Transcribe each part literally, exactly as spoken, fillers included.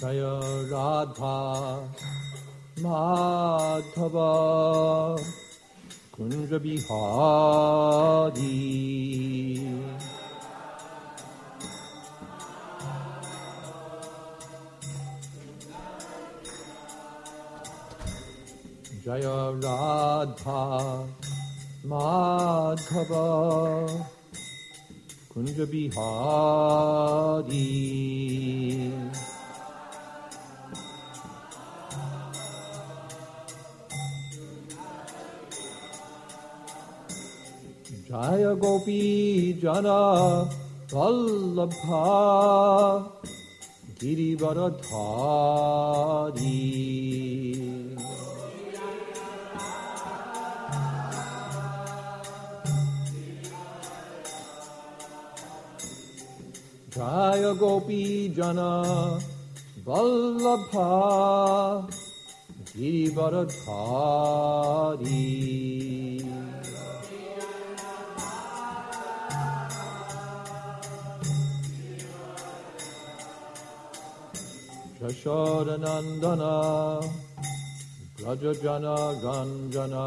Jaya Radha Madhava Kunja Bihari Jaya Radha Madhava Kunja Bihari Jaya Gopi Jana Vallabha Girivaradhari Jaya Gopi Jana Vallabha Girivaradhari Yashodanandana Brajajana Ranjana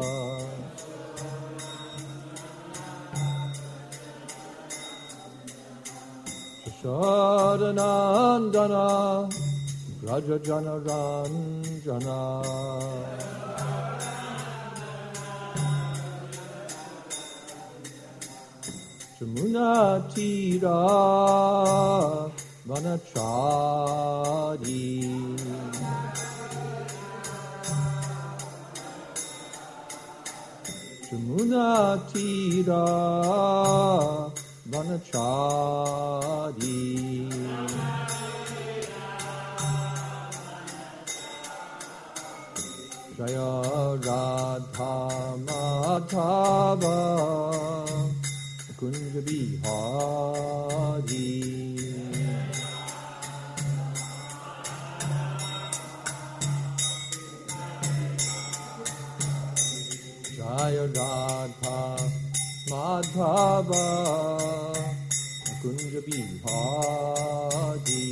Yashodanandana Brajajana Ranjana Jamuna Tira Vanachari Jamuna Tira Vanachari Jaya Radha Madhava Kunja Bihari Jaya Radha Madhava Kunja Bihari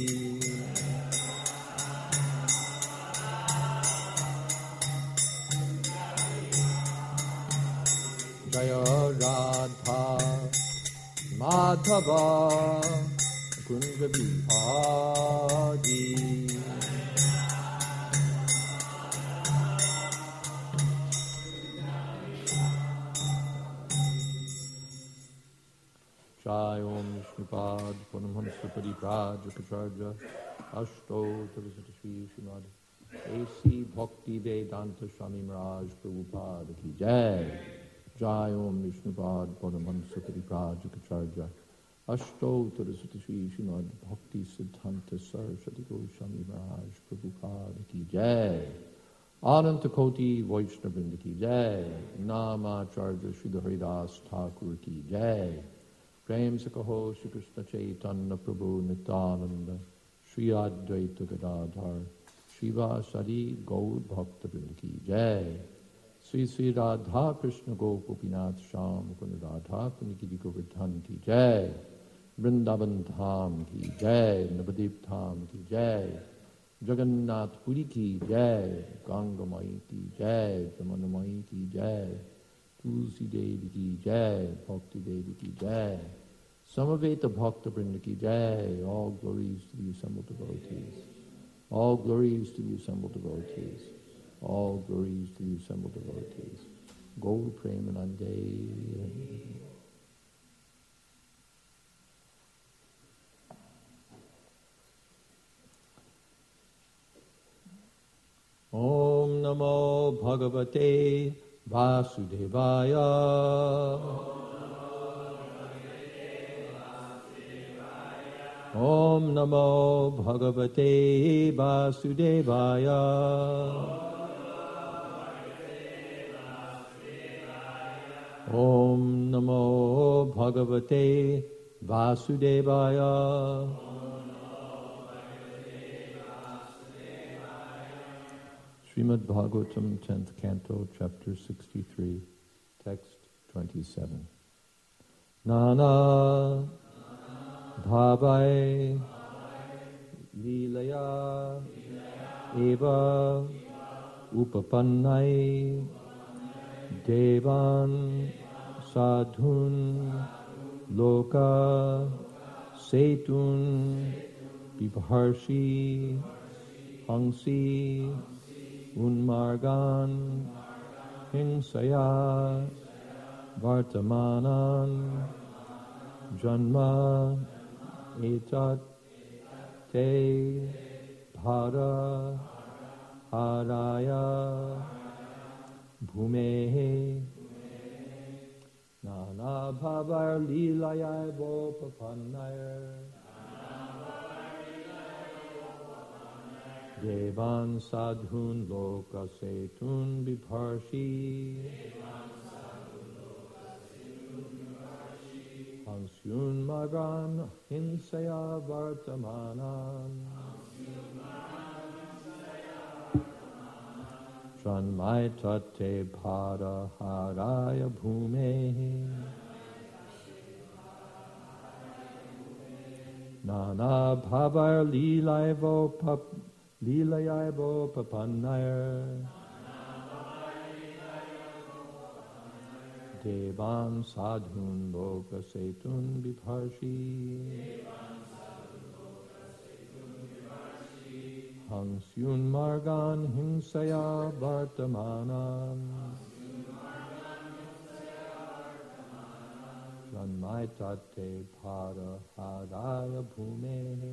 Jaya Radha Madhava Kunja Bihari Jai Om Vishnupad Purnamhamsa Parivrajakacarya Ashto Tarasati Shri Srimad A C Bhakti Vedanta Swami Maharaj Prabhupada Ki Jai Jai Om Vishnupad Purnamhamsa Parivrajakacarya Ashto Tarasati Shri Srimad Bhakti Siddhanta Saraswati Goswami Maharaj Prabhupada Ki Jai Ananta Koti Vaishnavrinda Ki Jai Namacharya Sridhar Haridas Thakur Ki Jai Prem Sakaho Shri Krishna Chaitanya Prabhu Nityananda Shri Advaita Gadadhar Shiva Sadi Gaur Bhakta Vrinda Ki Jai Sri Sri Radha Krishna Gopinath Sham Kund Radha Kunikidi Govardhan Ki Jai Vrindavan Dham Ki Jai Navadip Dham Ki Jai Jagannath Puri Ki Jai Ganga Mai Ki Jai Jamuna Mai Ki Jai Tulsi Devi Ki Jai Bhakti Devi Ki Jai Samaveta Bhakta Vrinda Ki Jai. All glories to the assembled devotees. All glories to the assembled devotees. All glories to the assembled devotees. Gaur Premanande. Om Namo Bhagavate Vasudevaya. Om Namo Bhagavate Vasudevaya. Om Namo Bhagavate Vasudevaya. Srimad Bhagavatam, tenth Canto, Chapter sixty-three, Text twenty-seven. Nana Bhavai Leelaya eva upapannai devan sadhun loka setun vibharshi hangsi unmargan hingsaya vartamanan janma etat te bhara haraya bhumehe nana bhavar lilayai vopapannaya devan sadhun loka setun vibharshi hansyun magan hinsaya vartamanan Janmai tate bhara haraya bhumehi Nana bhavar lilayvo pap lilayvo papannaya Devan sadhun loka setun vibharshi Hangsyun margan hingsaya vartamanan Janmai tate bhara haraya bhumehi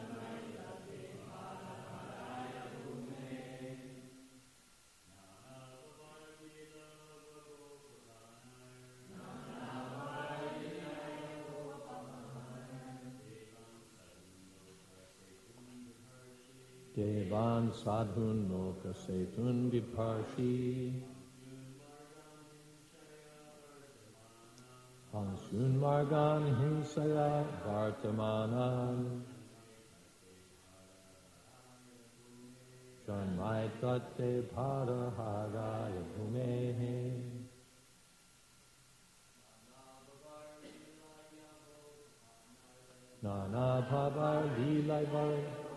Devan sadhun loka setun vibharshi Hangsyun margan hingsaya vartamanan Janmai tate bhara haraya bhumehi Nana bhavar lilayvar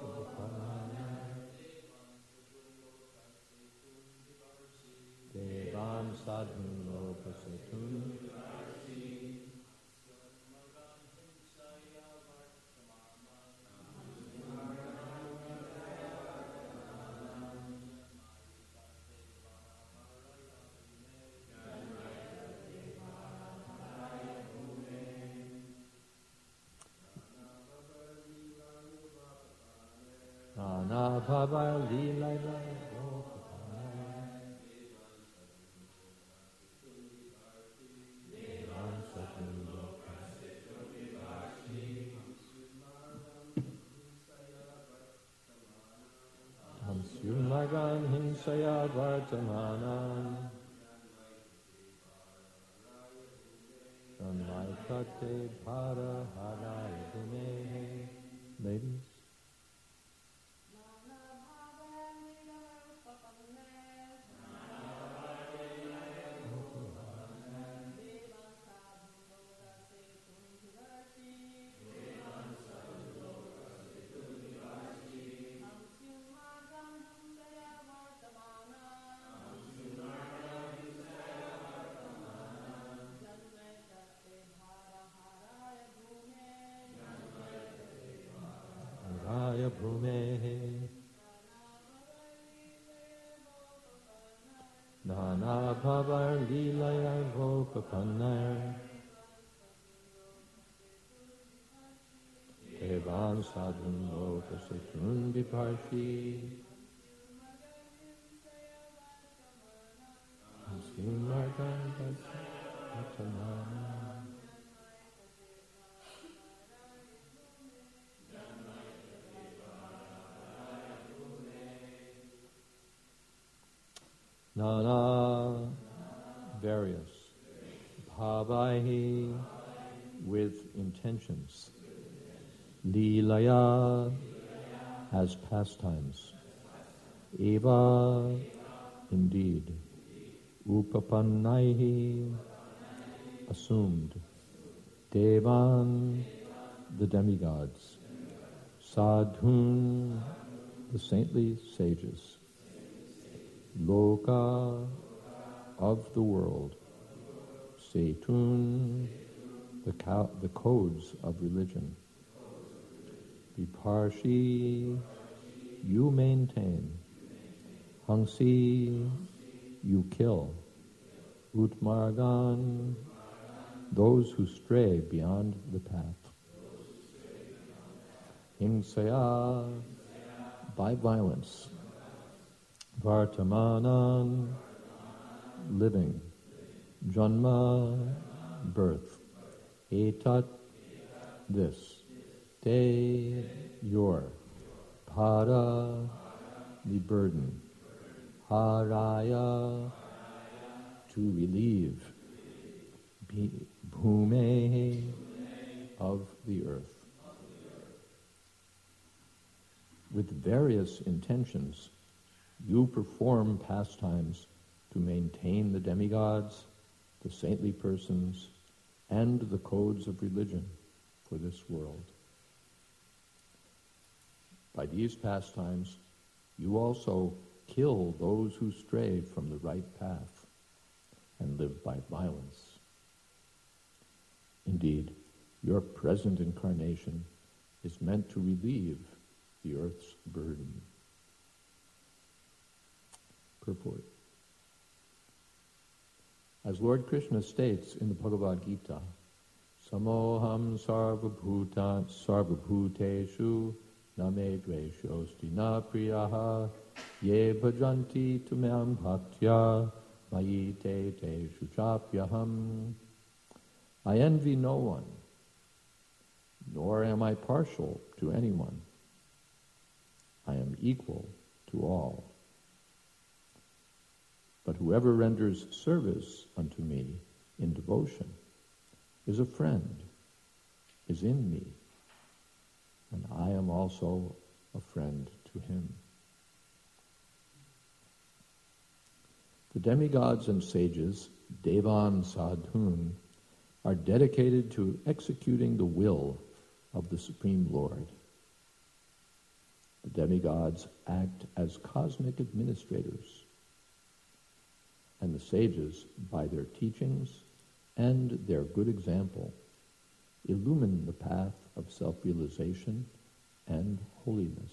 Devan sadhun loka setun Nana bhava lilayva Hamsyumagan hinsaya vartamanan Janmaitate bhara haraya bhumehi. Ladies. Bhumehi Nana bhavar lilayar vopapannaya Devan sadhun loka setun vibharshi Hamsyun margan vartamanan Nana various bhavaihi with intentions Leelaya as pastimes Eva indeed Upapannaihi assumed Devan the demigods Sadhun the saintly sages, Loka of the world, Setun, the, co- the codes of religion, Viparshi, you maintain, Hangsi, you kill, Utmargan, those who stray beyond the path, Himsaya, by violence, Vartamanan, living, Janma, birth, Etat, this, Te, your, Para, the burden, Haraya, to relieve, Bhume, of the earth. With various intentions, you perform pastimes to maintain the demigods, the saintly persons, and the codes of religion for this world. By these pastimes, you also kill those who stray from the right path and live by violence. Indeed, your present incarnation is meant to relieve the earth's burden. Purport. As Lord Krishna states in the Bhagavad Gita, Samoham sarvabhuta sarvabhuteshu name dveshosti na priyaha ye bhajanti tumam bhaktya mayi te te shuchapyaham. I envy no one, nor am I partial to anyone. I am equal to all. But whoever renders service unto me in devotion is a friend, is in me, and I am also a friend to him. The demigods and sages, Devan Sadhun, are dedicated to executing the will of the Supreme Lord. The demigods act as cosmic administrators, and the sages, by their teachings and their good example, illumine the path of self-realization and holiness.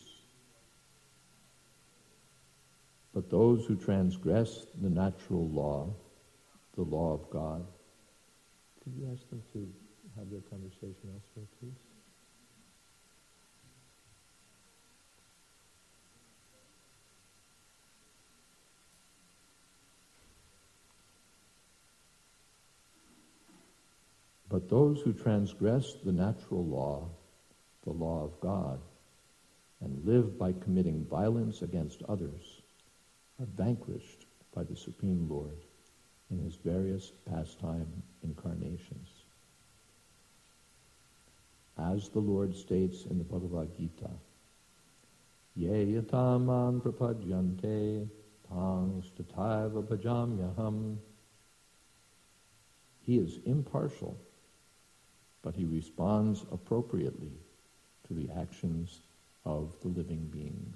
But those who transgress the natural law, the law of God, could you ask them to have their conversation elsewhere, please? But those who transgress the natural law, the law of God, and live by committing violence against others, are vanquished by the Supreme Lord in his various pastime incarnations. As the Lord states in the Bhagavad Gita, Ye yataman prapadyante tang stataiva bhajamyaham. He is impartial, but he responds appropriately to the actions of the living beings.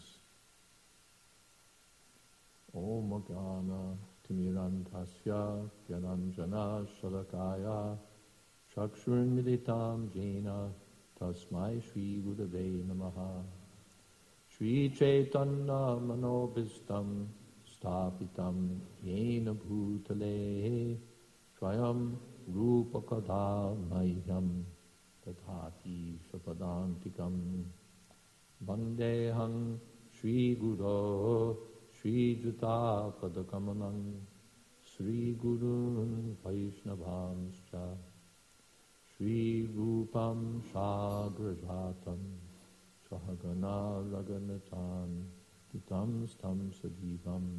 Om Jnana Timirantasya Gyananjana Shalakaya Chakshurmilitam Jena Tasmai Shri Gurave Namaha Shri Chaitanya Manobhistam Stapitam Yena Bhutale Swayam Rupakadha Mahyam Tathati Shapadantikam Vandeham Shri Guru Shri Juta Padakamanam Shri Gurun Vaishnavamscha Shri Rupam Shagrajatam Sahagana Raganatan Titam Stam Sajivam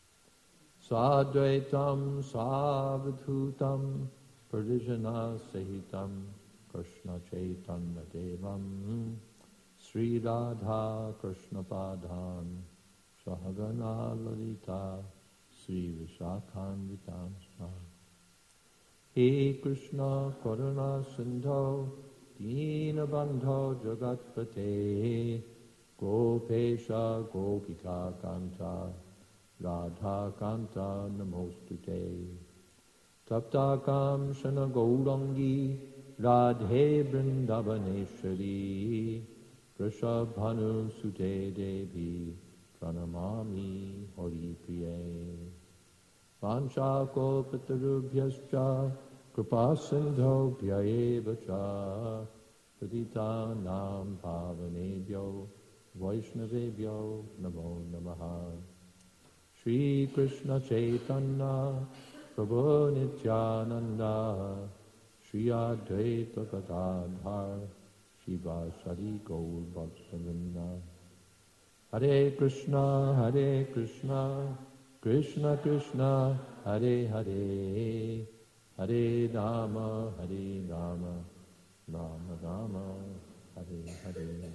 Sadvaitam Savadhutam Parijana Sahitam Krishna Chaitanya Devam Sri Radha Krishna Padhan Sahagana Lalita Sri Vishakhanvitamsha. He Krishna Karuna Sindho Dina Bandho Jagatpate Gope Gopesha Gopika Kanta Radha Kanta Namostute Taptakam Shana Gaurangi Radhe Vrindavaneshwari Vrishabhanu Sute Devi Pranamami Hari Priye Vancha Kalpatarubhyascha Kripa Sindho Bhyaeva Cha Padita Nam Pavanebhyo Vaishnavebhyo Namo Namaha Shri Krishna Chaitanya Prabhu Nityananda Shri Advaita Gadadhar Shiva Sari Gaur Bhaktavinda Hare Krishna Hare Krishna Krishna Krishna Hare Hare Hare Rama Hare Rama Rama Rama Hare Hare.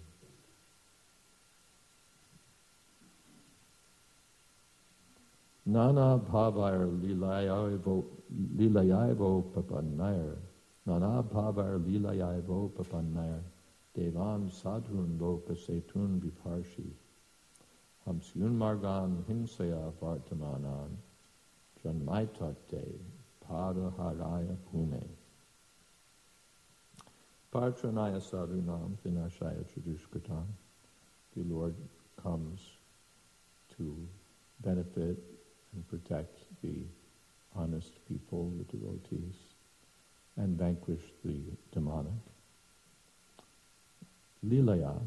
Nana bhavair lilayaivo lilayaivo papannair Nana bhavair lilayaivo papannair Devan sadhun loka setun viparshi Hamsyun margan hinsaya vartamanan Janmaitate padaharaya pune Partranaya sadhunam vinashaya tradushkatam. The Lord comes to benefit and protect the honest people, the devotees, and vanquish the demonic. Lilaya,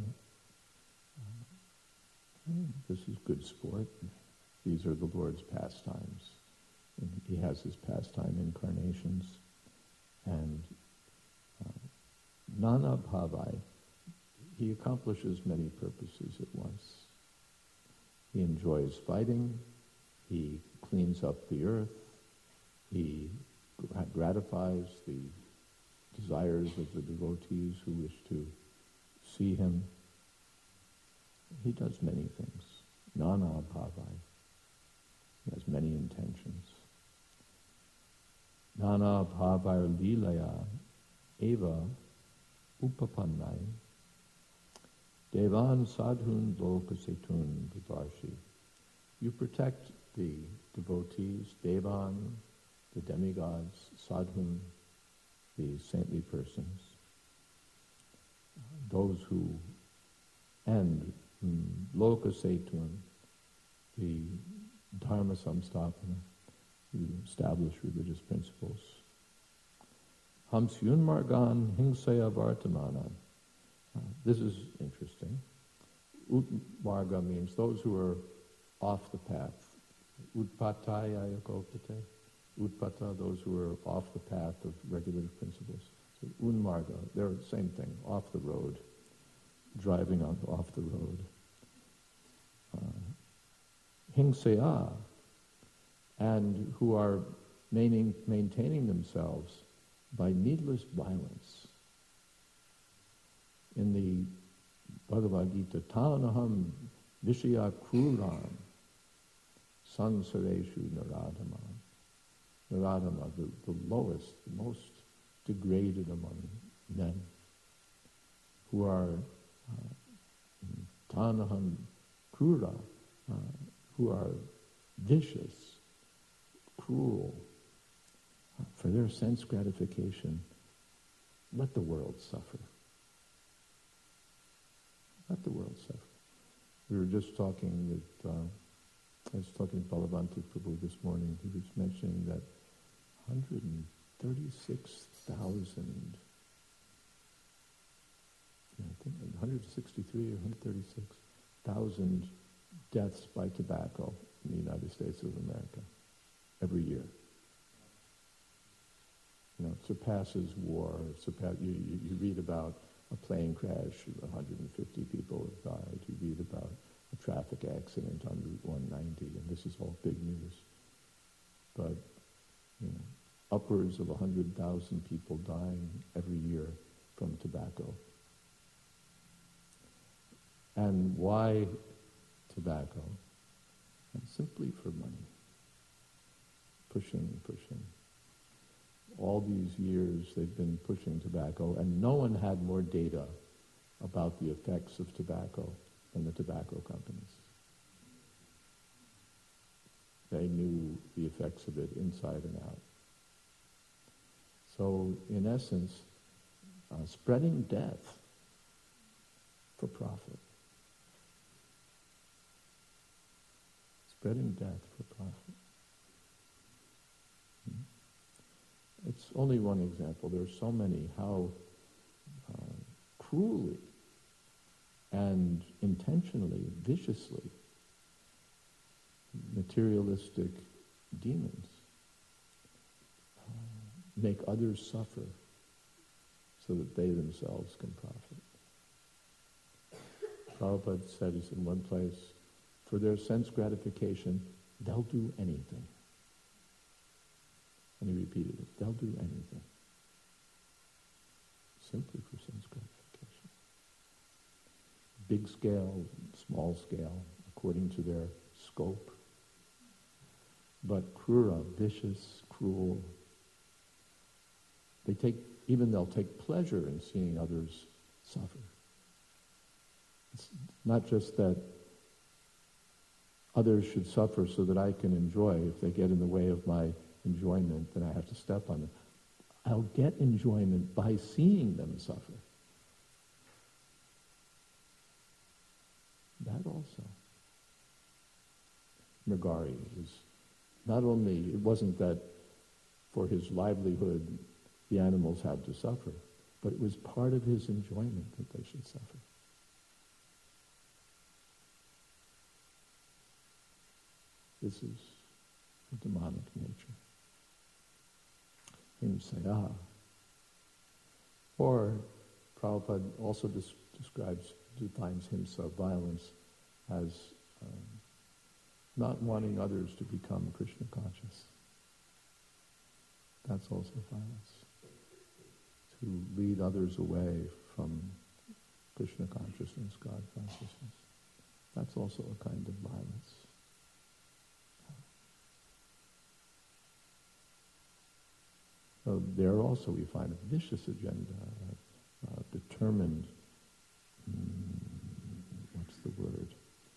this is good sport. These are the Lord's pastimes. And he has his pastime incarnations. And uh, Nana Bhavai, he accomplishes many purposes at once. He enjoys fighting, he cleans up the earth, he gratifies the desires of the devotees who wish to see him. He does many things. Nana Bhavai. He has many intentions. Nana Bhavai Lilaya Eva Upapannai Devan Sadhun Lokasetun Vivarshi. You protect the devotees, Devan, the demigods, Sadhun, the saintly persons, those who, and mm, Lokasetun, the Dharma Samstapana, who establish religious principles. Hamsyun Margan Hingsaya Vartamanan. Uh, this is interesting. Ut Marga means those who are off the path. Utpataya Yakopate. Utpata, those who are off the path of regulative principles. So Unmarga, they're the same thing, off the road, driving on, off the road. Uh, Hingsaya, and who are maintaining, maintaining themselves by needless violence. In the Bhagavad Gita, Tanaham Vishya Kruram Sansareshu Naradama. Naradama, the, the lowest, the most degraded among men, who are uh, Tanaham Krura, uh, who are vicious, cruel, uh, for their sense gratification. Let the world suffer. Let the world suffer. We were just talking with, uh, I was talking to Balavanti Prabhu this morning. He was mentioning that one hundred thirty-six thousand, yeah, I think one hundred sixty-three or one hundred thirty-six thousand deaths by tobacco in the United States of America every year. You know, it surpasses war. It surpass, you, you, you read about a plane crash, one hundred fifty people have died. You read about a traffic accident on Route one ninety, and this is all big news. But, you know, upwards of one hundred thousand people dying every year from tobacco. And why tobacco? And simply for money. Pushing, pushing. All these years they've been pushing tobacco, and no one had more data about the effects of tobacco than the tobacco companies. They knew the effects of it inside and out. So, in essence, uh, spreading death for profit. Spreading death for profit. Hmm? It's only one example. There are so many how uh, cruelly and intentionally, viciously, materialistic demons uh, make others suffer so that they themselves can profit. Prabhupada said, he said in one place, for their sense gratification, they'll do anything. And he repeated it, they'll do anything. Simply for sense gratification. Big scale, small scale, according to their scope. But krura, vicious, cruel. They take, even they'll take pleasure in seeing others suffer. It's not just that others should suffer so that I can enjoy. If they get in the way of my enjoyment, then I have to step on them. I'll get enjoyment by seeing them suffer. That also. Mrigari was not only, it wasn't that for his livelihood the animals had to suffer, but it was part of his enjoyment that they should suffer. This is the demonic nature. Himsaya. Or Prabhupada also des- describes, defines himsa, violence, as um, not wanting others to become Krishna conscious. That's also violence. To lead others away from Krishna consciousness, God consciousness. That's also a kind of violence. So there also we find a vicious agenda, uh, uh, determined, mm, what's the word?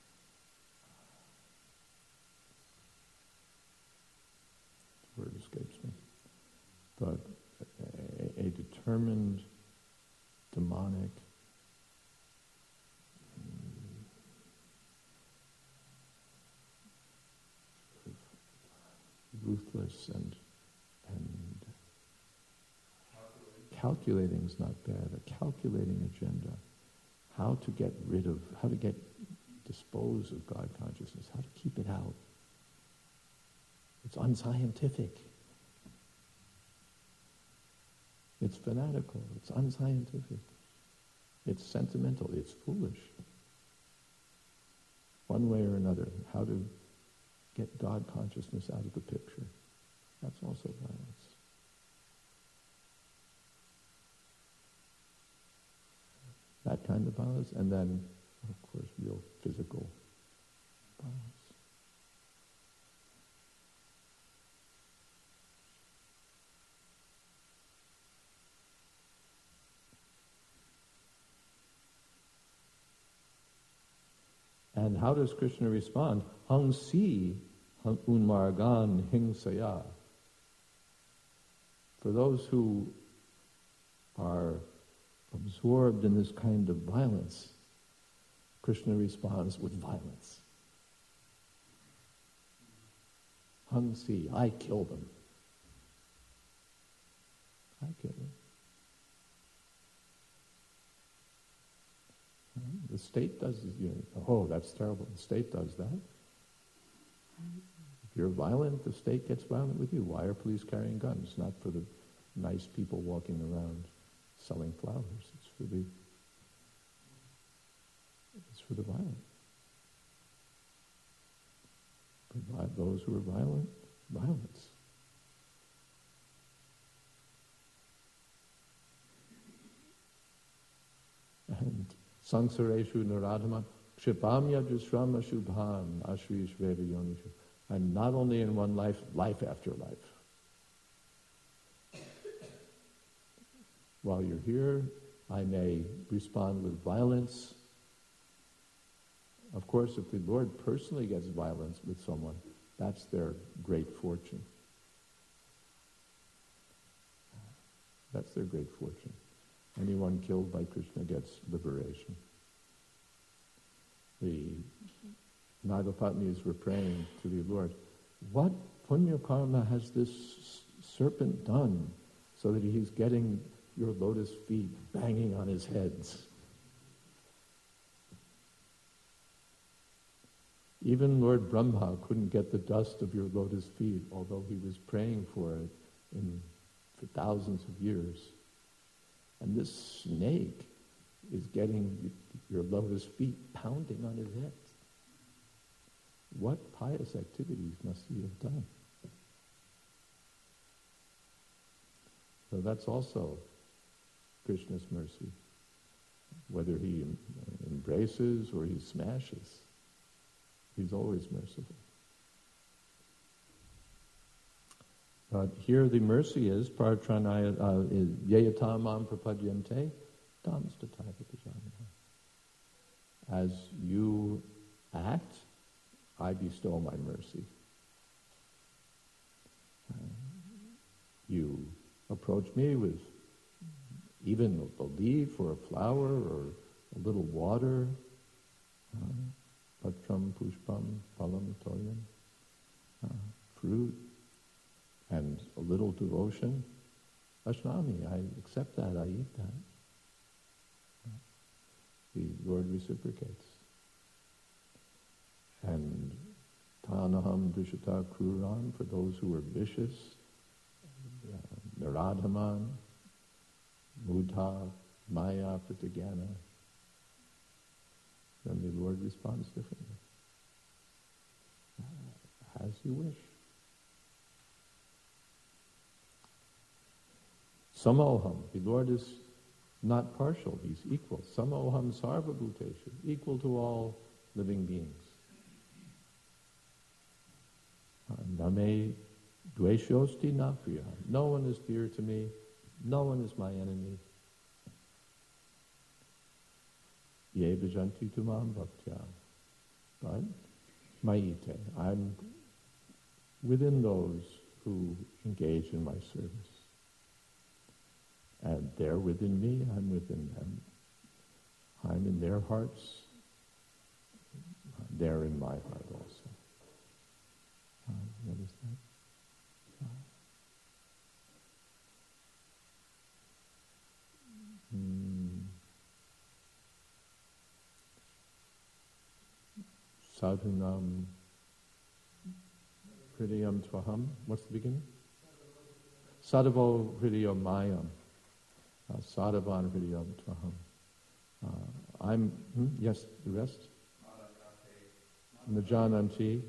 The word escapes me. But a, a determined, demonic, mm, ruthless and and calculating is not bad, a calculating agenda. How to get rid of, how to get, dispose of God consciousness, how to keep it out. It's unscientific. It's fanatical. It's unscientific. It's sentimental. It's foolish. One way or another, how to get God consciousness out of the picture. That's also violence. That kind of violence, and then, of course, real physical violence. And how does Krishna respond? Hang si unmargan hingsaya. For those who are absorbed in this kind of violence, Krishna responds with violence. Hang si, I kill them. I kill them. The state does, you know, oh, that's terrible. The state does that. If you're violent, the state gets violent with you. Why are police carrying guns? Not for the nice people walking around selling flowers. It's for the it's for the violent. Provide those who are violent, violence. And Samsareshu Naradhama Kshipamya Dusrama Shubham Ashrish Veda Yonishu. And not only in one life, life after life. While you're here, I may respond with violence Of course, if the Lord personally gets violence with someone, that's their great fortune. That's their great fortune. Anyone killed by Krishna gets liberation. The Nagapatnis were praying to the Lord, what punya karma has this serpent done so that he's getting your lotus feet banging on his heads? Even Lord Brahma couldn't get the dust of your lotus feet, although he was praying for it in, for thousands of years. And this snake is getting your lotus feet pounding on his head. What pious activities must he have done? So that's also Krishna's mercy. Whether he embraces or he smashes, he's always merciful. But here the mercy is, Paratranaya Yeyatamam Prapadyante Tamstataiva Pajamana. As you act, I bestow my mercy. Uh, you approach me with even a leaf or a flower or a little water, patram pushpam phalam toyam, uh, fruit, and a little devotion. Ashnami, I accept that, I eat that. Uh, the Lord reciprocates. And tanaham dushata kruran, for those who are vicious, uh, naradhaman, mudha, maya, pratigana, then the Lord responds differently. Uh, as you wish. Samoham, the Lord is not partial, he's equal. Samoham sarva bhuteshu, equal to all living beings. Name dveshosti na priya. No one is dear to me, no one is my enemy. Ye bhajanti tumam bhaktya. But maite, I'm within those who engage in my service. And they're within me, I'm within them. I'm in their hearts, they're in my heart also. Uh, what is that? Uh, hmm. Sadhunam hridayam tvaham. What's the beginning? Sadhavo hridayam mayam. Uh, Sadhavan hridayam tvaham. Uh, I'm, hmm? Yes, the rest? Najananti.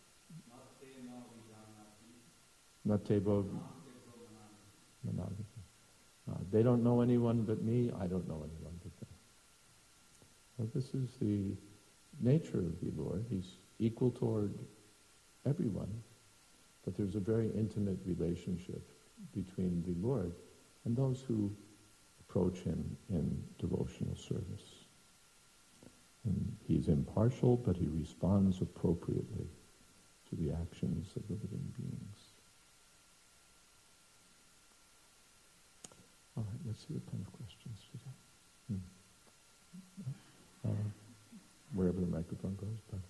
Natebo managati. Uh, they don't know anyone but me, I don't know anyone but them. Well, this is the nature of the Lord. He's equal toward everyone, but there's a very intimate relationship between the Lord and those who approach him in devotional service. And he's impartial, but he responds appropriately to the actions of the living beings. All right, let's see what kind of questions today. Hmm. Uh, wherever the microphone goes, but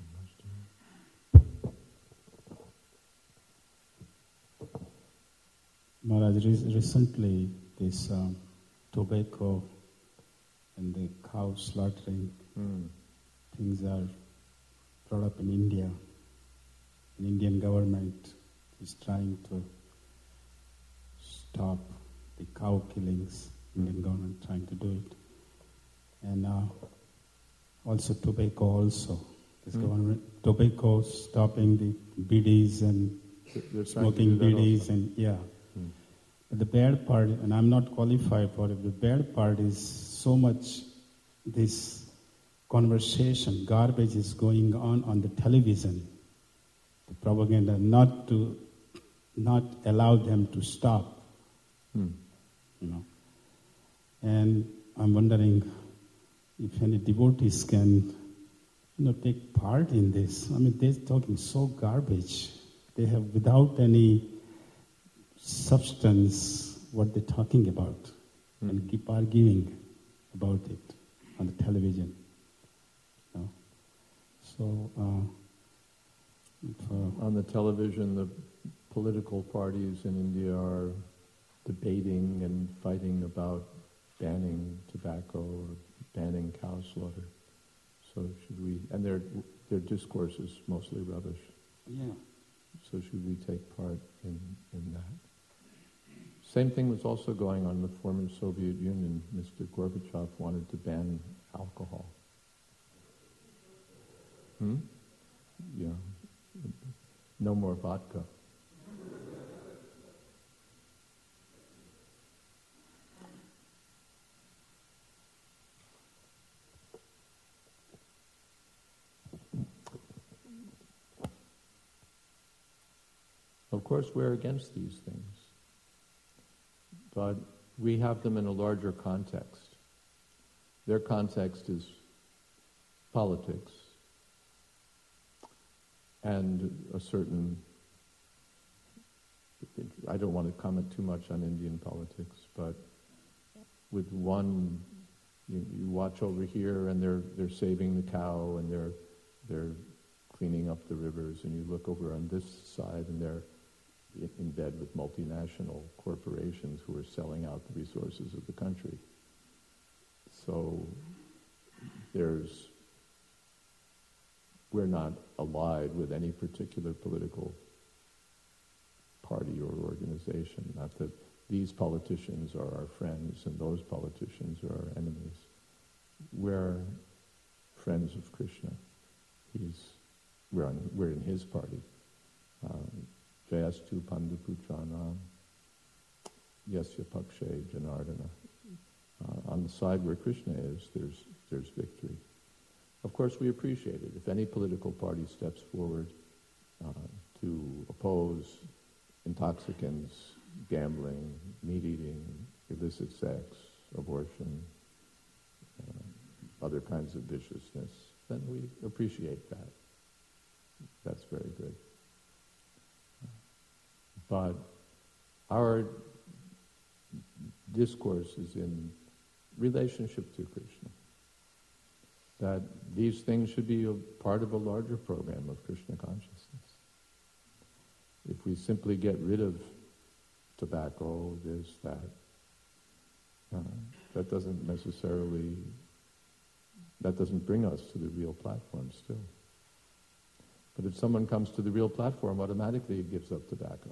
Maharaj, recently this um, tobacco and the cow slaughtering mm. things are brought up in India. The Indian government is trying to stop the cow killings. Indian government trying to do it. And uh, also tobacco also. This mm. government, tobacco stopping the bidis and They're smoking bidis and yeah. Mm. But the bad part, and I'm not qualified for it, the bad part is so much this conversation, garbage is going on on the television. The propaganda not to, not allow them to stop. Mm. You know, and I'm wondering if any devotees can you know, take part in this. I mean, they're talking so garbage. They have, without any substance, what they're talking about, mm. and keep arguing about it on the television. You know? So, uh, if, uh, on the television, the political parties in India are debating and fighting about banning tobacco or banning cow slaughter. So should we, and their their discourse is mostly rubbish. Yeah. So should we take part in, in that? Same thing was also going on in the former Soviet Union. Mister Gorbachev wanted to ban alcohol. Hmm? Yeah. No more vodka. Of course, we're against these things, but we have them in a larger context. Their context is politics and a certain, I don't want to comment too much on Indian politics, but with one, you, you watch over here and they're they're saving the cow and they're they're cleaning up the rivers, and you look over on this side and they're in bed with multinational corporations who are selling out the resources of the country. So there's, we're not allied with any particular political party or organization. Not that these politicians are our friends and those politicians are our enemies. We're friends of Krishna. He's, we're, on, we're in his party. Um, Jayastu Panduputranam, Yasya Pakshe Janardana. Uh, on the side where Krishna is, there's there's victory. Of course, we appreciate it. If any political party steps forward uh, to oppose intoxicants, gambling, meat eating, illicit sex, abortion, uh, other kinds of viciousness, then we appreciate that. That's very good. But our discourse is in relationship to Krishna. That these things should be a part of a larger program of Krishna consciousness. If we simply get rid of tobacco, this, that, uh, that doesn't necessarily, that doesn't bring us to the real platform still. But if someone comes to the real platform, automatically it gives up tobacco.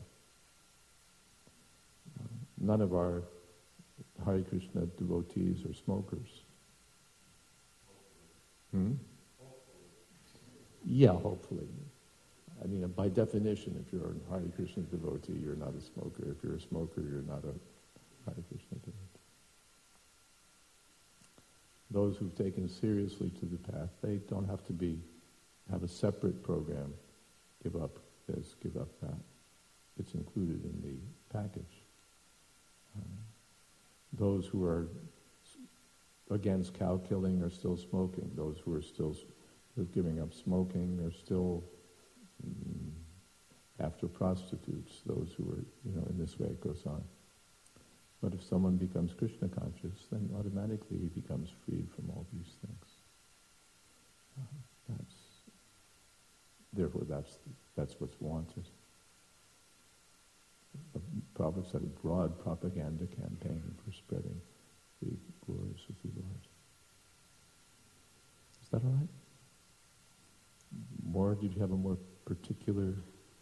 Uh, none of our Hare Krishna devotees are smokers. Hmm? Yeah, hopefully. I mean, by definition, if you're a Hare Krishna devotee, you're not a smoker. If you're a smoker, you're not a Hare Krishna devotee. Those who've taken seriously to the path, they don't have to be have a separate program. Give up this, give up that. It's included in the package. Uh, those who are against cow killing are still smoking. Those who are still giving up smoking are still mm, after prostitutes. Those who are, you know, in this way it goes on. But if someone becomes Krishna conscious, then automatically he becomes freed from all these things. Uh, that's therefore that's that's what's wanted. The Prabhupada said a broad propaganda campaign for spreading the glories of the Lord. Is that all right? More? Did you have a more particular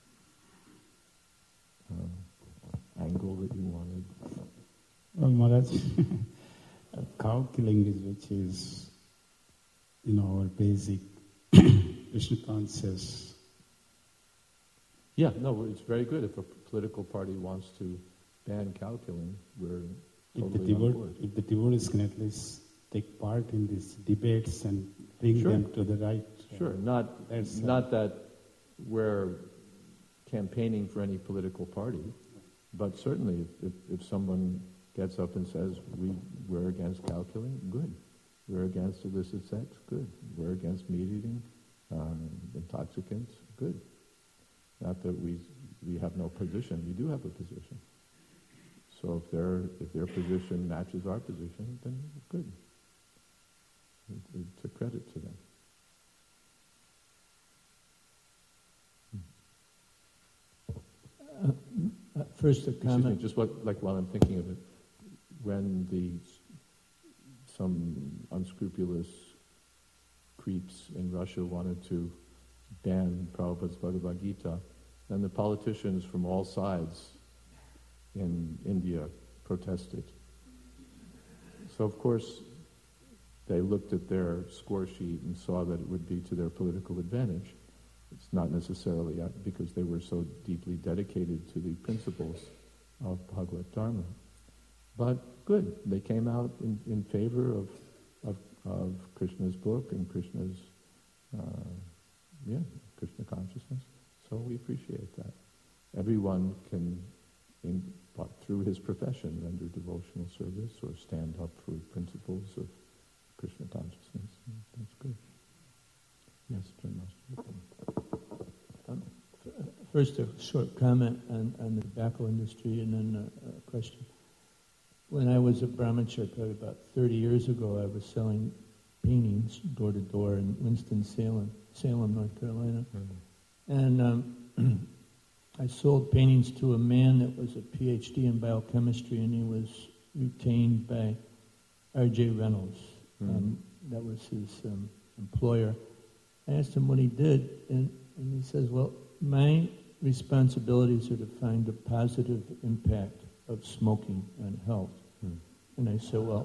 uh, angle that you wanted? Well, Maharaj, cow killing is which is, you know, our basic Krishna conscious. Yeah, no, it's very good. If a political party wants to ban cow killing, we're if totally the on devot- board. If the devotees can at least take part in these debates and bring Sure. them to the right. Sure, not That's, uh, not that we're campaigning for any political party, but certainly if, if, if someone gets up and says we, we're against cow killing, good. We're against illicit sex, good. We're against meat eating, um, intoxicants, good. Not that we we have no position, we do have a position. So if their if their position matches our position, then good. It, it's a credit to them. Uh, uh, first, a comment. Excuse me, just what, like while I'm thinking of it, when the some unscrupulous creeps in Russia wanted to ban Prabhupada's Bhagavad Gita, then the politicians from all sides in India protested. So of course, they looked at their score sheet and saw that it would be to their political advantage. It's not necessarily because they were so deeply dedicated to the principles of Bhagavad Dharma. But good, they came out in, in favor of, of of Krishna's book and Krishna's, uh, yeah, Krishna consciousness. So we appreciate that. Everyone can, in, through his profession, render devotional service or stand up for principles of Krishna consciousness. That's good. Yes, John Master. Um, first, a short comment on, on the tobacco industry, and then a, a question. When I was a brahmachari, probably about thirty years ago, I was selling paintings door to door in Winston-Salem, Salem, North Carolina. Mm-hmm. And um, I sold paintings to a man that was a P H D in biochemistry, and he was retained by R J Reynolds. Mm-hmm. Um, that was his um, employer. I asked him what he did, and, and he says, well, my responsibilities are to find a positive impact of smoking on health. Hmm. And I said, well,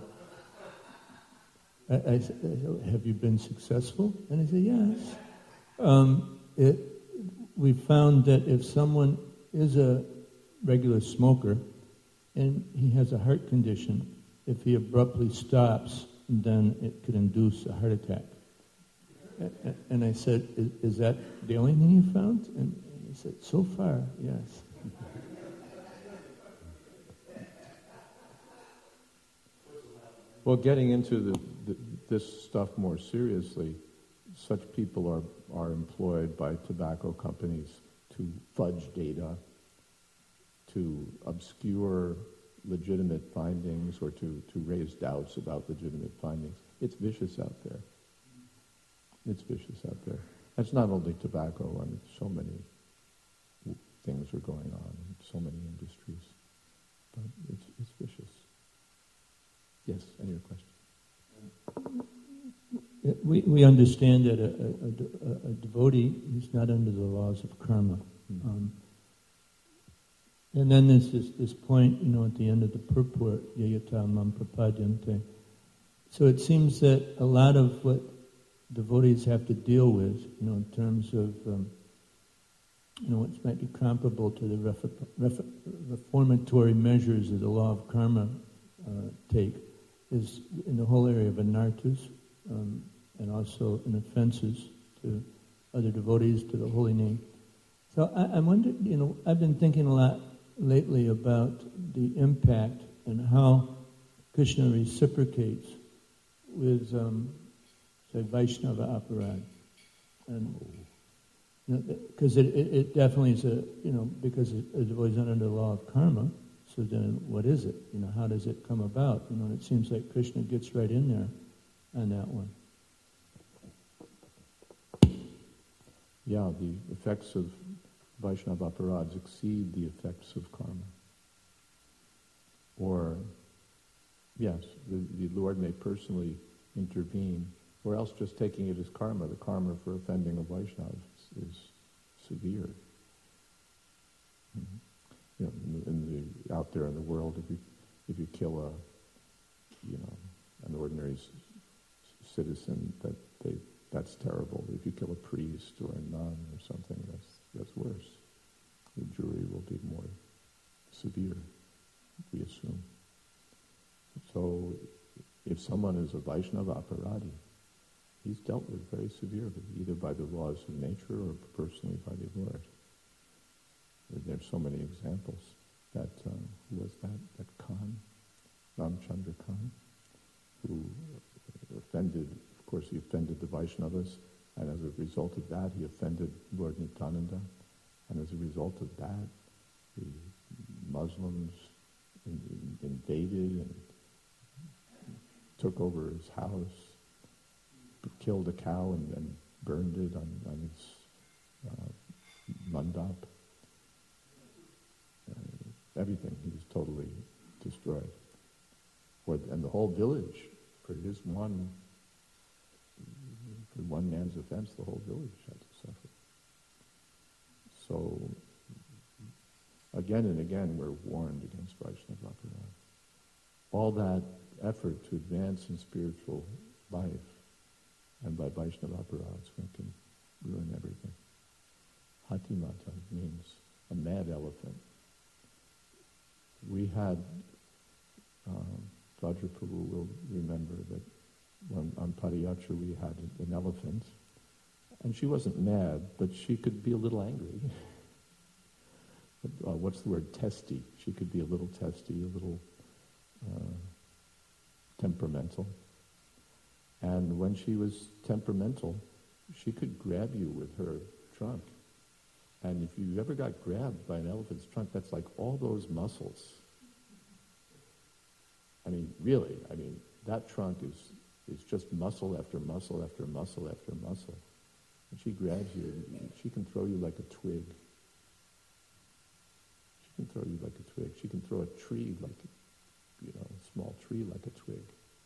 I, I, said, have you been successful? And he said, yes. Um, it, we found that if someone is a regular smoker and he has a heart condition, if he abruptly stops, then it could induce a heart attack. And I said, is, is that the only thing you found? And he said, so far, yes. Well, getting into the, the, this stuff more seriously, such people are, are employed by tobacco companies to fudge data, to obscure legitimate findings, or to, to raise doubts about legitimate findings. It's vicious out there. It's vicious out there. That's not only tobacco. I mean, so many things are going on in so many industries. But it's, it's vicious. Yes, any other question? We we understand that a, a, a, a devotee is not under the laws of karma. Mm-hmm. Um, and then there's this, this point, you know, at the end of the purport, yayata mam prapadyante. So it seems that a lot of what devotees have to deal with, you know, in terms of, um, you know, what might be comparable to the ref, ref, reformatory measures that the law of karma uh, take, is in the whole area of anarthas, um, and also in offenses to other devotees, to the holy name. So I, I wonder, you know, I've been thinking a lot lately about the impact and how Krishna reciprocates with, um, say, Vaishnava aparad. And, you know, because it, it, it definitely is a, you know, because a devotee is under the law of karma, so then what is it? You know, how does it come about? You know, and it seems like Krishna gets right in there on that one. Yeah, the effects of Vaishnava aparads exceed the effects of karma. Or, yes, the, the Lord may personally intervene, or else just taking it as karma. The karma for offending a Vaishnava is, is severe. Mm-hmm. You know, in the, in the, out there in the world, if you if you kill a, you know, an ordinary c- citizen, that they that's terrible. If you kill a priest or a nun or something, that's that's worse. The jury will be more severe, we assume. So, if someone is a Vaishnava aparadi, he's dealt with very severely, either by the laws of nature or personally by the Lord. There's so many examples. That, um, who was that? That Khan, Ramchandra Khan, who offended, of course he offended the Vaishnavas, and as a result of that he offended Lord Nityananda, and as a result of that the Muslims in, in, invaded and took over his house, killed a cow and, and burned it on, on his uh, mandap. Uh, everything, he was totally destroyed. For, and the whole village, for his one, for one man's offense, the whole village had to suffer. So, again and again, we're warned against Vaishnava Aparadha. All that effort to advance in spiritual life, and by Vaishnava Aparadha, can ruin everything. Hatimata means a mad elephant. We had, um, Vajra Prabhu will remember that when on Padayatra we had an elephant, and she wasn't mad, but she could be a little angry. uh, what's the word? Testy. She could be a little testy, a little uh, temperamental. And when she was temperamental, she could grab you with her trunk. And if you ever got grabbed by an elephant's trunk, that's like all those muscles. I mean, really, I mean, that trunk is, is just muscle after muscle after muscle after muscle. And she grabs you, and she can throw you like a twig. She can throw you like a twig. She can throw a tree like, you know, a small tree like a twig.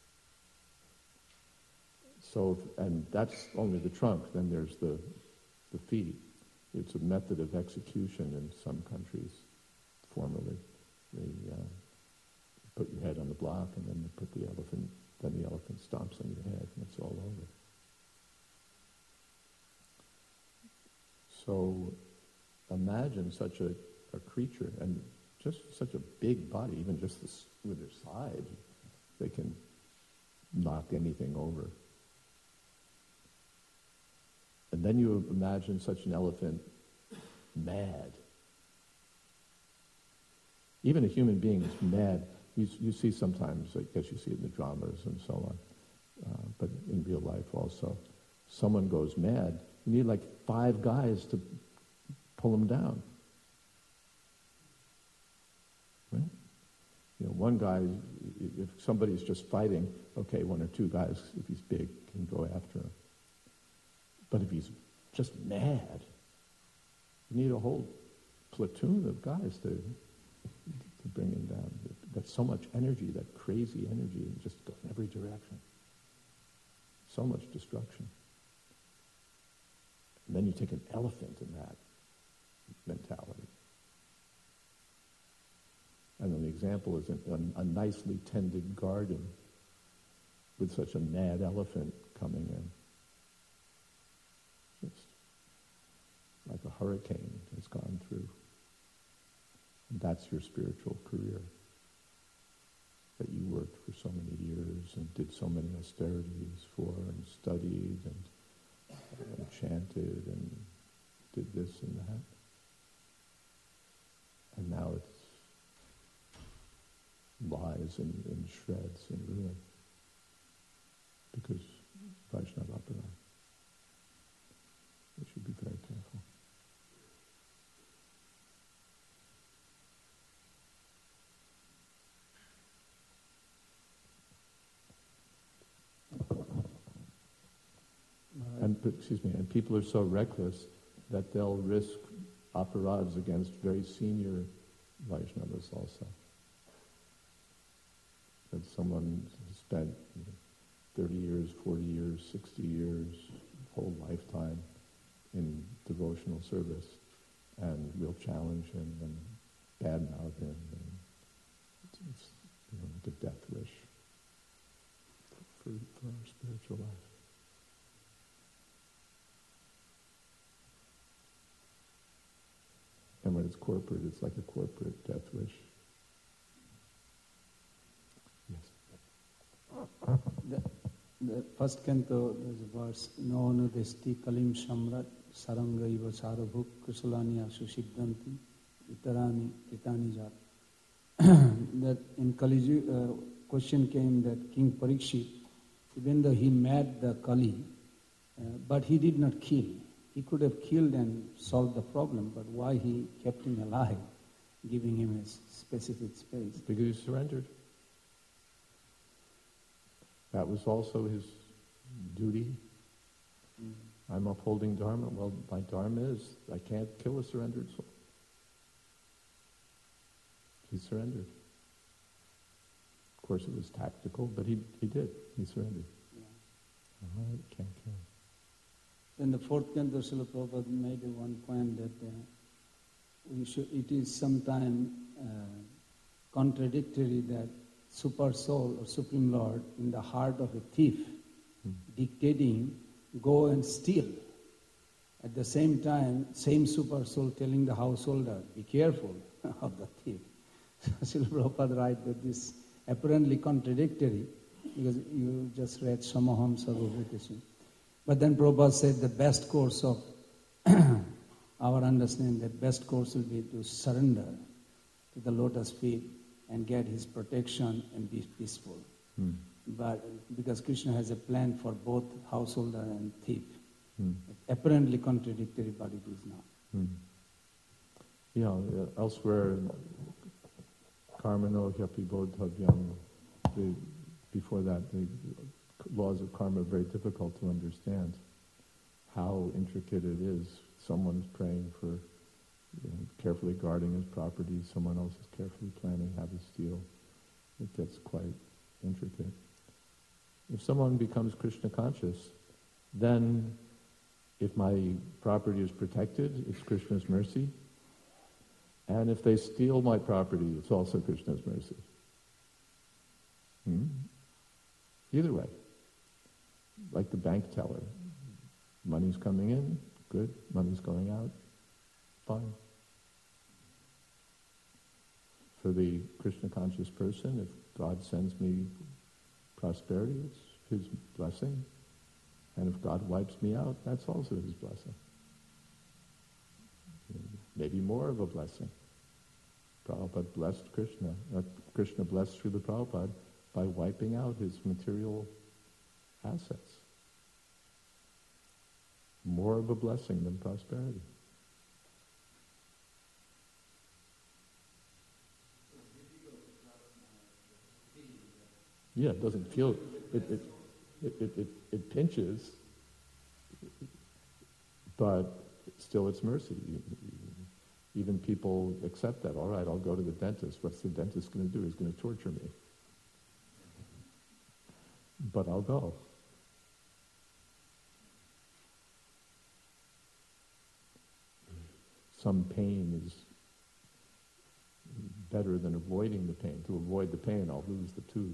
So, and that's only the trunk. Then there's the, the feet. It's a method of execution in some countries, formerly. They uh, put your head on the block, and then they put the elephant, then the elephant stomps on your head, and it's all over. So imagine such a, a creature, and just such a big body, even just this, with their side, they can knock anything over. And then you imagine such an elephant mad. Even a human being is mad. You, you see sometimes, I guess you see it in the dramas and so on, uh, but in real life also. Someone goes mad, you need like five guys to pull him down. Right? You know, one guy, if somebody's just fighting, okay, one or two guys, if he's big, can go after him. But if he's just mad, you need a whole platoon of guys to to bring him down. That's so much energy, that crazy energy, and just go in every direction. So much destruction. And then you take an elephant in that mentality. And then the example is a, a nicely tended garden with such a mad elephant coming in. Just like a hurricane has gone through. And that's your spiritual career. That you worked for so many years and did so many austerities for and studied and, and chanted and did this and that. And now it lies in, in shreds, in ruin. Because Vaishnava Aparadha. We should be very careful. And, excuse me, and people are so reckless that they'll risk aparads against very senior Vaishnavas also. That someone spent you know, thirty years, forty years, sixty years, whole lifetime in devotional service, and we'll challenge him and badmouth him, and it's, it's you know, like a death wish for, for our spiritual life. And when it's corporate, it's like a corporate death wish. Yes. The, the first canto, there's a verse, No nudesti kalim samrat sarangaiva sarabhuk kusalani asu siddhanti itarani itani jat. That in Kaliju, uh, question came that King Parikshit even though he met the Kali, uh, but he did not kill. He could have killed and solved the problem, but why he kept him alive, giving him a s- specific space? Because he surrendered. That was also his duty. Mm. I'm upholding Dharma. Well, my Dharma is I can't kill a surrendered soul. He surrendered. Of course, it was tactical, but he, he did. He surrendered. Yeah. All right, can't kill. In the fourth canto, Srila Prabhupada made one point that uh, we should, it is sometimes uh, contradictory that Super Soul or Supreme Lord in the heart of a thief Hmm. dictating, go and steal. At the same time, same Super Soul telling the householder, be careful of the thief. So Srila Prabhupada writes that this apparently contradictory, because you just read Samaham Sarvabhuteshu. But then Prabhupada said the best course of our understanding, that best course will be to surrender to the lotus feet and get his protection and be peaceful. Hmm. But because Krishna has a plan for both householder and thief. Hmm. Apparently contradictory, but it is not. Hmm. You know, uh, elsewhere, karmano hyapi bodhavyam, the, before that, the laws of karma are very difficult to understand. How intricate it is. Someone's praying for, you know, carefully guarding his property, someone else is carefully planning how to steal. It gets quite intricate. If someone becomes Krishna conscious, then if my property is protected, it's Krishna's mercy. And if they steal my property, it's also Krishna's mercy. Hmm? Either way. Like the bank teller. Money's coming in, good. Money's going out, fine. For the Krishna conscious person, if God sends me prosperity, it's his blessing. And if God wipes me out, that's also his blessing. Maybe more of a blessing. Prabhupada blessed Krishna. Uh, Krishna blessed Srila Prabhupada by wiping out his material assets. More of a blessing than prosperity. Yeah, it doesn't feel, it, it, it, it, it, it pinches, but still it's mercy. Even people accept that. All right, I'll go to the dentist. What's the dentist going to do? He's going to torture me. But I'll go. Some pain is better than avoiding the pain. To avoid the pain, I'll lose the tooth.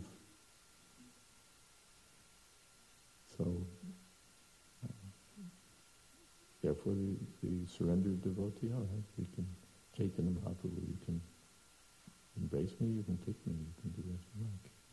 So, uh, therefore, the, the surrendered devotee, all right, you can take in the Mahaprabhu, you can embrace me, you can kick me, you can do as you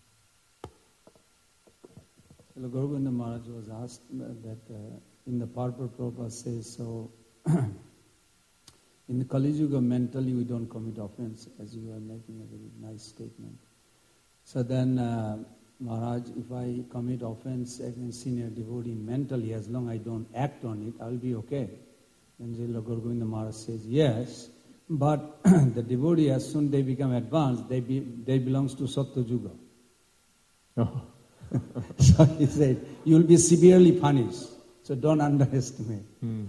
like. So Guru Govinda Maharaj was asked that uh, in the Purport Prabhupada says, so in the Kali Yuga, mentally we don't commit offense, as you are making a very nice statement. So then, uh, Maharaj, if I commit offense against senior devotee mentally, as long as I don't act on it, I'll be okay. Then Srila Guru Govinda Maharaj says, yes, but the devotee, as soon they become advanced, they be, they belongs to Sattva Yuga. Oh. So he said, you will be severely punished, so don't underestimate. Hmm.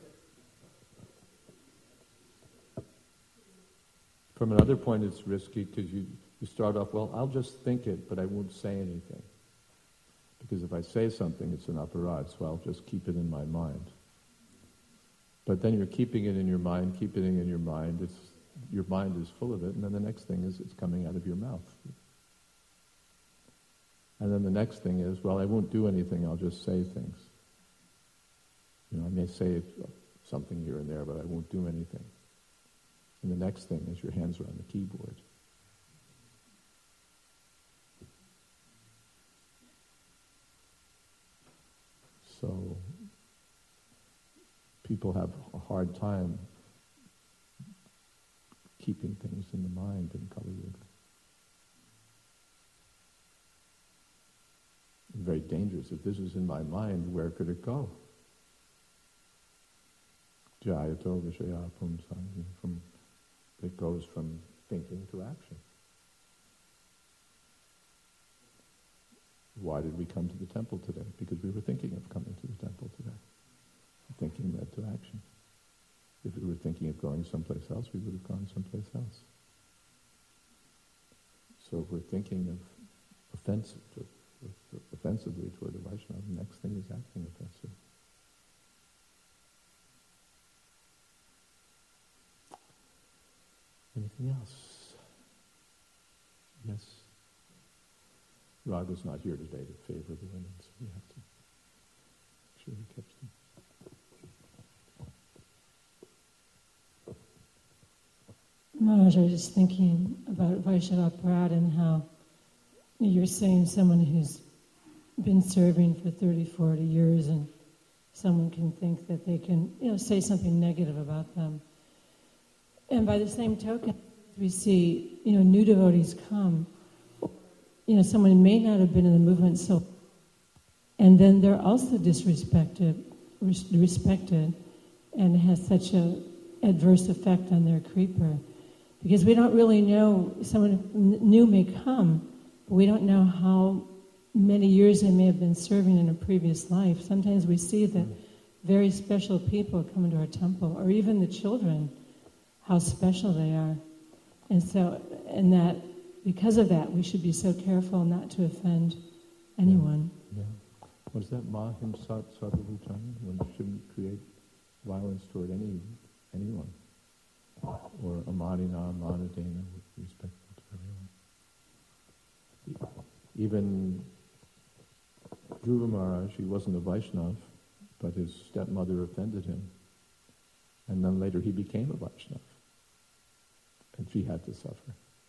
From another point, it's risky because you, you start off, well, I'll just think it, but I won't say anything. Because if I say something, it's an aparad, so I'll just keep it in my mind. But then you're keeping it in your mind, keeping it in your mind, it's, your mind is full of it, and then the next thing is it's coming out of your mouth. And then the next thing is, well, I won't do anything, I'll just say things. You know, I may say something here and there, but I won't do anything. And the next thing is your hands are on the keyboard. So people have a hard time keeping things in the mind in Kali Yuga. very dangerous. If this is in my mind, where could it go? Jayato Vishaya Pumsam, from it goes from thinking to action. Why did we come to the temple today? Because we were thinking of coming to the temple today. Thinking led to action. If we were thinking of going someplace else, we would have gone someplace else. So if we're thinking of offensive, offensively toward the Vaishnava, the next thing is acting offensive. Anything else? Yes? Raghu's not here today to favor the women, so we have to make sure he catch them. Maharaj, I was just thinking about Vaishnava Parad and how you're saying someone who's been serving for thirty, forty years and someone can think that they can, you know, say something negative about them. And by the same token, we see, you know, new devotees come. You know, someone may not have been in the movement so, and then they're also disrespected, res- respected, and it has such a adverse effect on their creeper. Because we don't really know, someone new may come, but we don't know how many years they may have been serving in a previous life. Sometimes we see that very special people come into our temple, or even the children, how special they are. And so, and that, because of that, we should be so careful not to offend anyone. Yeah. yeah. What is that? Mahim Sat Sadhuvuchana? One shouldn't create violence toward any anyone. Or Amadina, Amadadena, respectful to everyone. Even Dhruva Maharaj, he wasn't a Vaishnava, but his stepmother offended him. And then later he became a Vaishnava. And she had to suffer.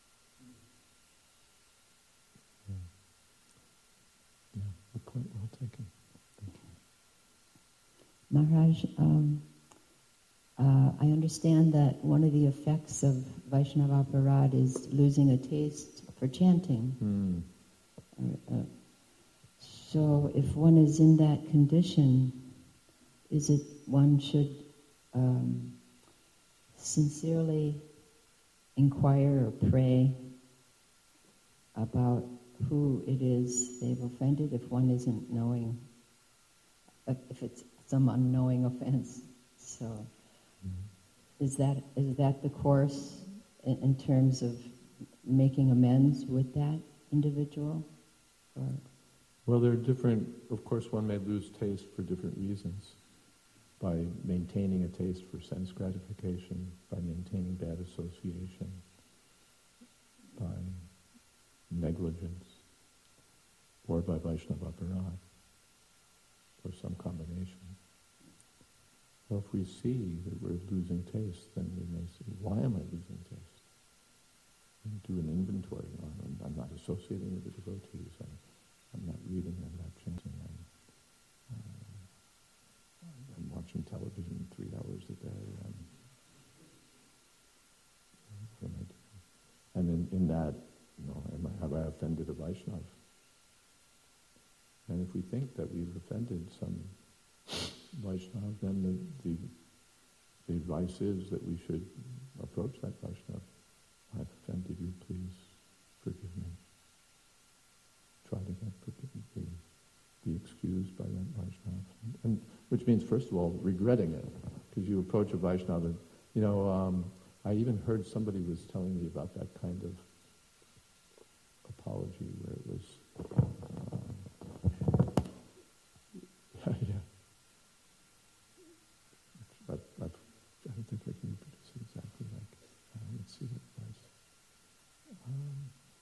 Yeah. Yeah, good point, well taken. Thank you. Maharaj, um, uh, I understand that one of the effects of Vaishnava Parad is losing a taste for chanting. Hmm. Uh, uh, so if one is in that condition, is it one should um, sincerely inquire or pray about who it is they've offended if one isn't knowing, if it's some unknowing offense? So mm-hmm. is that is that the course in, in terms of making amends with that individual? Or? Well, there are different, of course one may lose taste for different reasons. By maintaining a taste for sense gratification, by maintaining bad association, by negligence, or by Vaishnava Parad, or some combination. Well, if we see that we're losing taste, then we may say, why am I losing taste? And do an inventory. You know, I'm, I'm not associating with the devotees, I'm, I'm not reading, I'm not chanting, I'm I'm watching television three hours a day. I'm, what am I doing? And in, in that, you know, am I, have I offended a Vaishnava? And if we think that we've offended some Vaishnava, then the, the, the advice is that we should approach that Vaishnava. I've offended you, please forgive me. Try to get forgiven, be, be excused by that Vaishnava. And which means, first of all, regretting it, because you approach a Vaishnava. You know, um, I even heard somebody was telling me about that kind of apology where it was, um, yeah, yeah. I've, I've, I don't think I can reproduce it exactly like. Uh, let's see what it was. Um,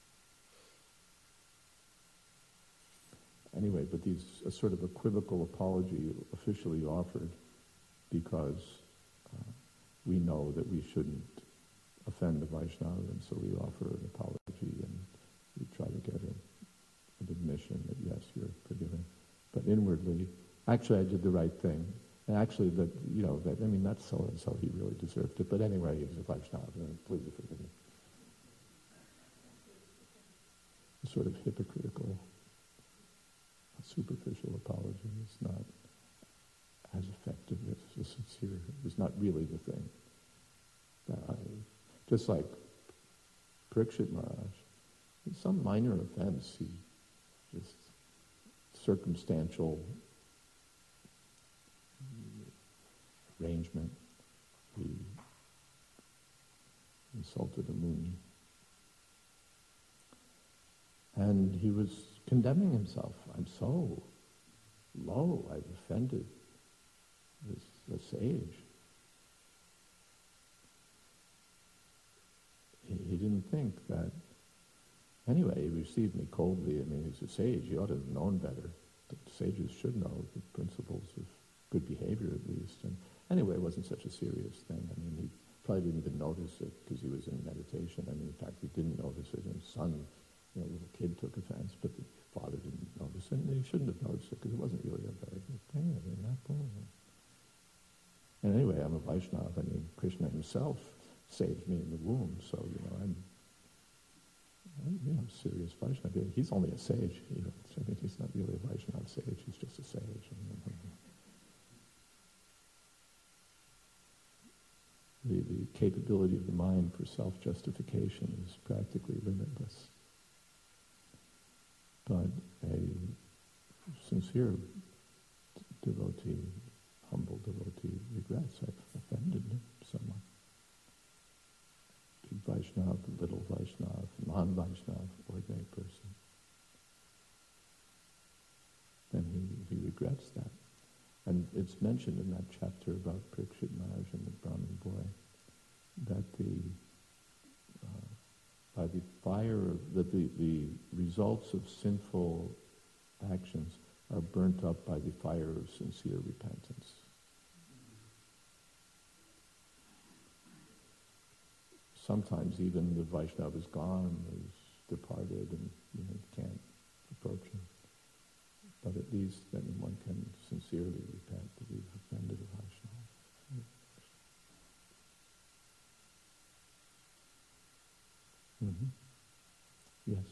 Anyway, but these a sort of equivocal apology officially offered because uh, we know that we shouldn't offend the Vaishnava, and so we offer an apology and we try to get a, an admission that yes, you're forgiven. But inwardly, actually, I did the right thing. And actually, that you know, that I mean, that's so and so. He really deserved it. But anyway, he's a Vaishnava, and please forgive me. A sort of hypocritical superficial apology. It's not as effective as a sincere. It's not really the thing. Uh, just like Parikshit Maharaj, some minor offense, he just circumstantial arrangement. He insulted a Muni. And he was condemning himself. I'm so low, I've offended this, this sage. He, he didn't think that, anyway, he received me coldly. I mean, he's a sage, he ought to have known better. The sages should know the principles of good behavior at least. And anyway, it wasn't such a serious thing. I mean, he probably didn't even notice it because he was in meditation. I mean, in fact, he didn't notice it. And his son, you know, little kid took offense, but the father didn't notice it. And he shouldn't have noticed it because it wasn't really a very good thing. I mean, that thing. And anyway, I'm a Vaishnava. I mean, Krishna himself saved me in the womb, so, you know, I'm, I'm you know, serious Vaishnava. He's only a sage. You know, I mean, he's not really a Vaishnava sage. He's just a sage. I mean, The, the capability of the mind for self-justification is practically limitless. But a sincere d- devotee, humble devotee, regrets, I've offended someone. Big Vaishnava, little Vaishnava, non-Vaishnava, ordinary person. Then he, he regrets that. And it's mentioned in that chapter about Parikshit Maharaj and the Brahmin boy that the uh, by the fire of, that the, the results of sinful actions are burnt up by the fire of sincere repentance. Sometimes even the Vaishnava is gone, is departed, and you know, you can't approach him. But at least then one can sincerely repent that we've offended a Vaishnava. Mm-hmm. Yes.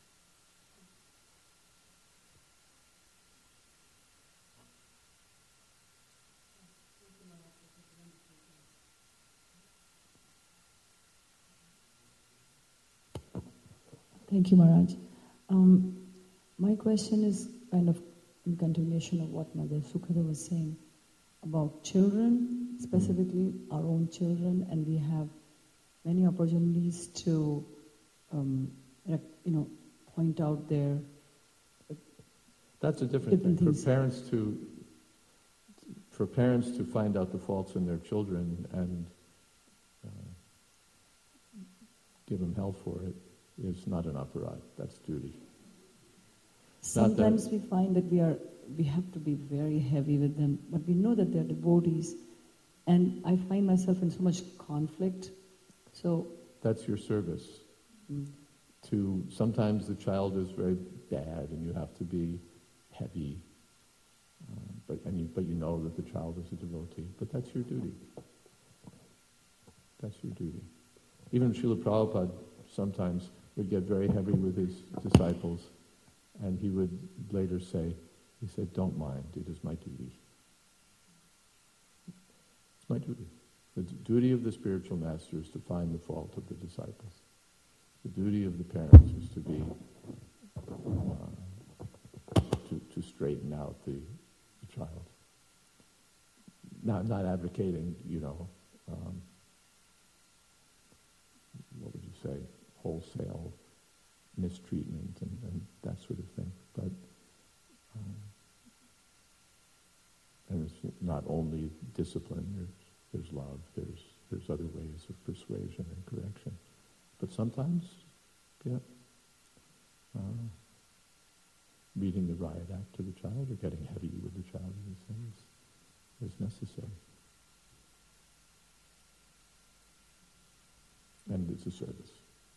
Thank you, Maharaj. Um, my question is kind of in continuation of what Mother Sukhada was saying about children, specifically our own children, and we have many opportunities to, um, you know, point out their That's a different, different thing. Things. For parents to, for parents to find out the faults in their children and uh, give them hell for it is not an aparadh. That's duty. Sometimes we find that we are we have to be very heavy with them, but we know that they're devotees, and I find myself in so much conflict. So that's your service. Mm. To sometimes the child is very bad, and you have to be heavy, uh, but and you but you know that the child is a devotee. But that's your duty. That's your duty. Even Srila Prabhupada sometimes would get very heavy with his disciples. And he would later say, he said, don't mind, it is my duty. It's my duty. The d- duty of the spiritual master is to find the fault of the disciples. The duty of the parents is to be, uh, to, to straighten out the, the child. Not, not advocating, you know, um, what would you say, wholesale mistreatment and, and that sort of thing. But um, and it's not only discipline, there's there's love, there's there's other ways of persuasion and correction. But sometimes, yeah, uh, reading the riot act to the child or getting heavy with the child is, is necessary. And it's a service.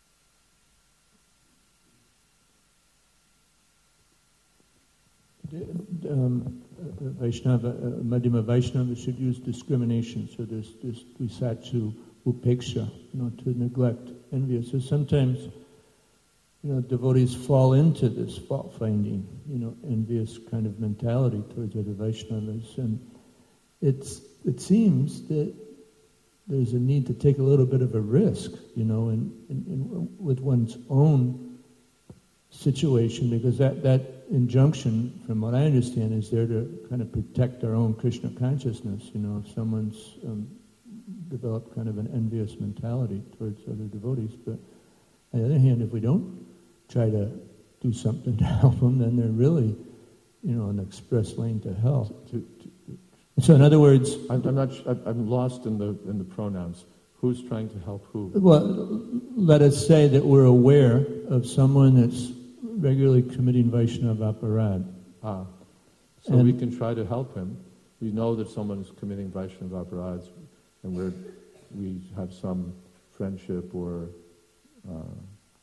Um, uh, Vaishnava, uh, Madhyama Vaishnava should use discrimination. So there's this visatsu upeksha, not to neglect envious. So sometimes you know, devotees fall into this fault finding, you know, envious kind of mentality towards other Vaishnavas, and it's it seems that there's a need to take a little bit of a risk, you know, in, in, in with one's own situation, because that, that injunction, from what I understand, is there to kind of protect our own Krishna consciousness. You know, if someone's um, developed kind of an envious mentality towards other devotees, but on the other hand, if we don't try to do something to help them, then they're really, you know, an express lane to hell. To, to, So, in other words, I'm, I'm not. I'm lost in the in the pronouns. Who's trying to help who? well, let us say that we're aware of someone that's regularly committing Vaishnava aparad. Ah, so And- we can try to help him. We know that someone is committing Vaishnava aparads, and we're we have some friendship or uh,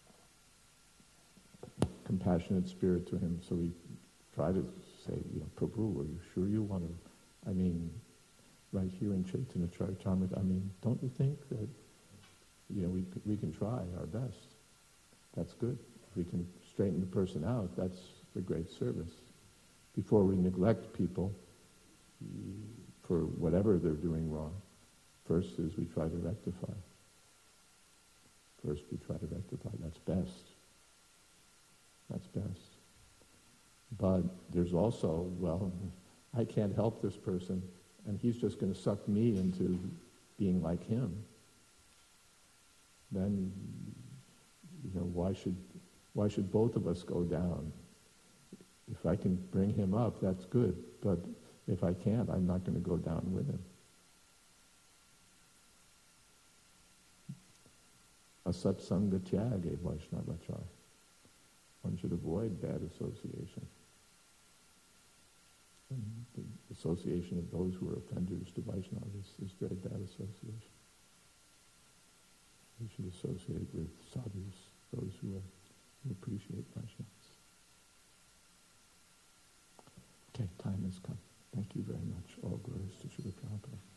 compassionate spirit to him. So we try to say, you know, Prabhu, are you sure you want to? I mean, right here in Chaitanya Charitamrita, I mean, don't you think that, you know, we we can try our best? That's good. If we can straighten the person out, that's a great service. Before we neglect people for whatever they're doing wrong, first is we try to rectify. First we try to rectify. That's best. That's best. But there's also, well, I can't help this person, and he's just going to suck me into being like him. Then, you know, why should why should both of us go down? If I can bring him up, that's good. But if I can't, I'm not going to go down with him. Asatsanga tyage Vaishnavachar. One should avoid bad association. And the association of those who are offenders to Vaishnavas is very bad association. We should associate with sadhus, those who, are, who appreciate Vaishnavas. Okay, time has come. Thank you very much. All glories to Srila Prabhupada.